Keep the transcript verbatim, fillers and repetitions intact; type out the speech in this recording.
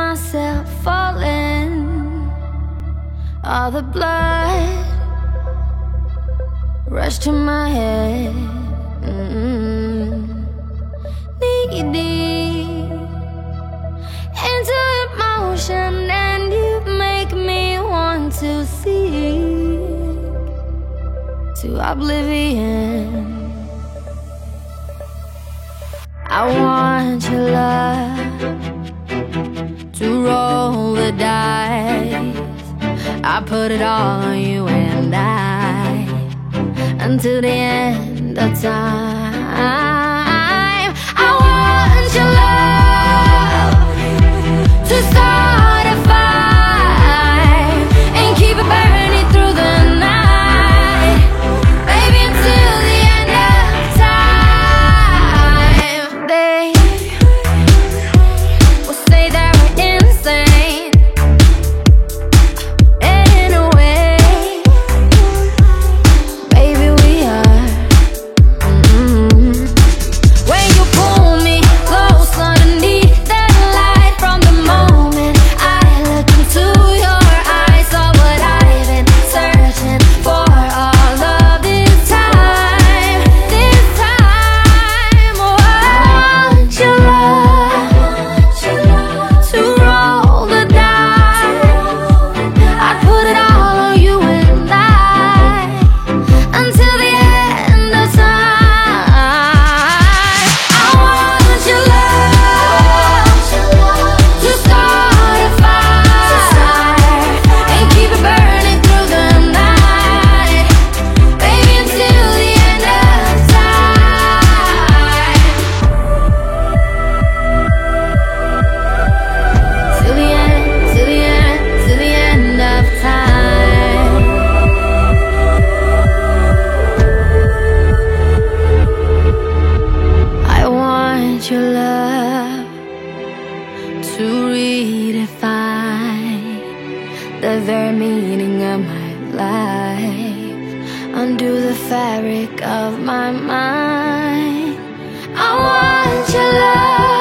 myself falling. All the blood rushed to my head. Mm-hmm. Knee deep into emotion, and you make me want to seek to oblivion. I want your love to roll the dice. I put it all on you and I, until the end of time. I want your love to start a fire and keep it burning through the night, baby, until the end of time. They will say that we're insane in a way, baby, we are. Mm-hmm. When you pull me close underneath the light, from the moment I look into your eyes, all what I've been searching for all of this time, this time. Oh, I want your love to roll the dice. I put it all on you and I, until the end of time. I want your love to start a fire and keep it burning through the night, baby, until the end of time. Till the end, till the end, till the end of time. I want your love to redefine the very meaning of my life, undo the fabric of my mind. I want your love